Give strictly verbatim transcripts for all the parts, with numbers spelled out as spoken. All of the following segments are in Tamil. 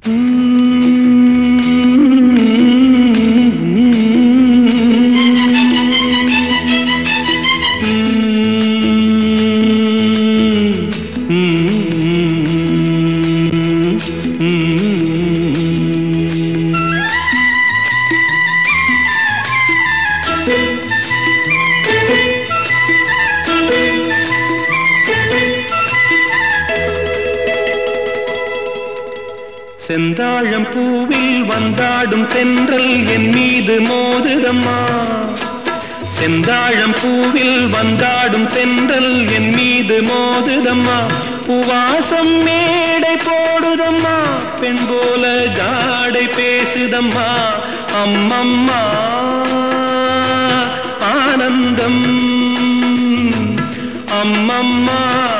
செந்தாழம் பூவில் வந்தாடும் தென்றல் என் மீது மோதுதம்மா. செந்தாழம் பூவில் வந்தாடும் தென்றல் என் மீது மோதுதம்மா. பூவாசம் மேடை போடுதம்மா, பெண் போல ஜாடை பேசுதம்மா. அம்மம்மா ஆனந்தம், அம்மம்மா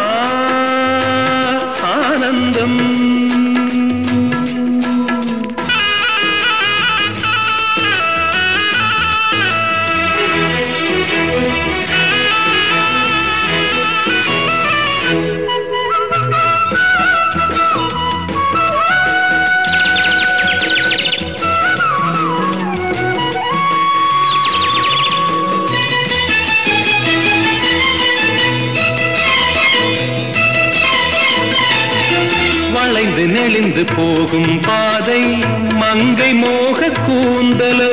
ஆனந்தம். வளைந்து நெளிந்து போகும் பாதை மங்கை மோக கூந்தலோ,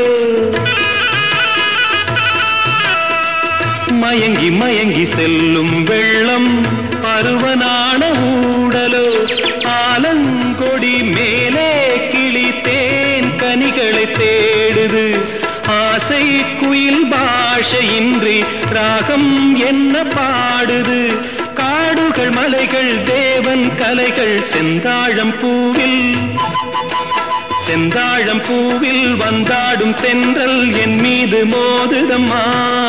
மயங்கி மயங்கி செல்லும் வெள்ளம் பருவனான ஊடலோ. ஆலங்கொடி மேலே கிளி தேன் கனிகளை தேடுது, ஆசை குயில் பாஷையின்றி ராகம் என்ன பாடுது. காடுகள் மலைகள் தேவன் கலைகள் செந்தாழம் பூவில், செந்தாழம் பூவில் வந்தாடும் தென்றல் என் மீது மோதுதம்மா.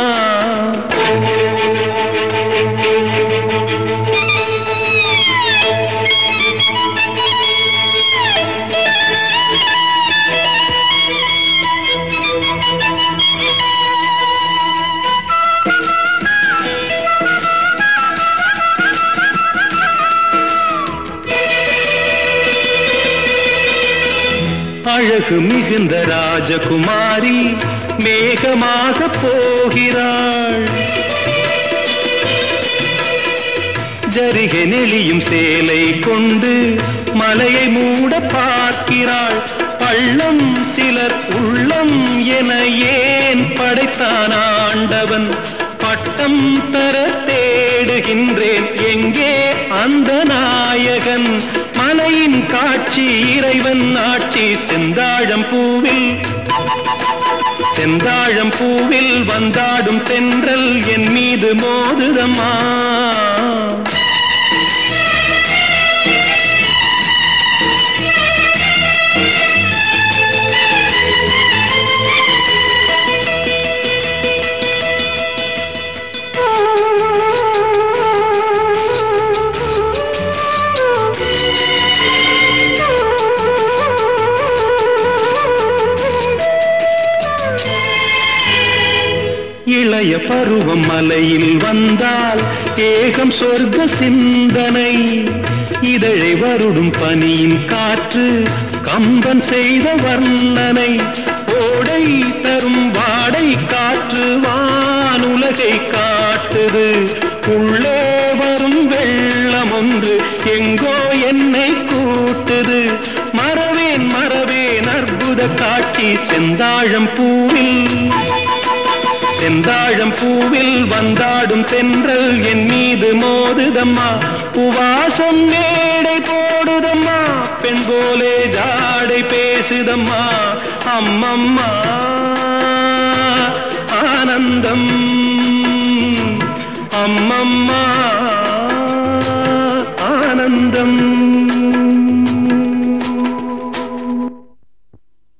அழகு மிகுந்த ராஜகுமாரி மேகமாக போகிறாள், ஜரிகை நெளியும் சேலை கொண்டு மலையை மூட பார்க்கிறாள். பள்ளம் சிலர் உள்ளம் என ஏன் படைத்தான் ஆண்டவன், பட்டம் தர தேடுகின்றேன் எங்கே அந்த நாயகன். மலையின் காட்சி இறைவன் ஆட்சி செந்தாழம் பூவில், செந்தாழம் பூவில் வந்தாடும் தென்றல் என் மீது மோதுதம்மா. இளைய பருவம் மலையில் வந்தால் ஏகம் சொர்க்க சிந்தனை, இதழை வருடும் பனியின் காற்று கம்பன் செய்த வர்ணனை. ஓடை தரும் வாடை காற்று வானுலகை காட்டுது, உள்ளே வரும் வெள்ளம் ஒன்று எங்கோ என்னை கூட்டுது. மறவேன் மறவேன் அற்புத காட்சி செந்தாழம் பூவில், செந்தாழம் பூவில் வந்தாடும் தென்றல் என் மீது மோதுதம்மா. பூவாசம் மேடை போடுதம்மா, பெண் போலே ஜாடை பேசுதம்மா. அம்மம்மா ஆனந்தம், அம்மம்மா ஆனந்தம்.